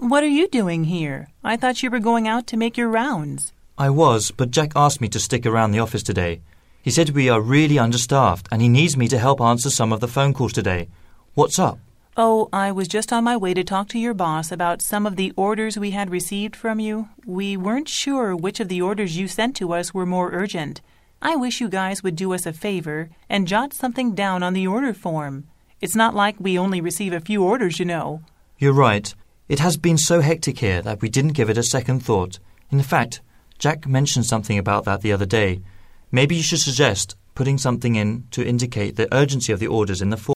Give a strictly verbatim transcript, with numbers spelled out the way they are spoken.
What are you doing here? I thought you were going out to make your rounds. I was, but Jack asked me to stick around the office today. He said we are really understaffed and he needs me to help answer some of the phone calls today. What's up? Oh, I was just on my way to talk to your boss about some of the orders we had received from you. We weren't sure which of the orders you sent to us were more urgent. I wish you guys would do us a favor and jot something down on the order form. It's not like we only receive a few orders, you know. You're right. It has been so hectic here that we didn't give it a second thought. In fact, Jack mentioned something about that the other day. Maybe you should suggest putting something in to indicate the urgency of the orders in the form.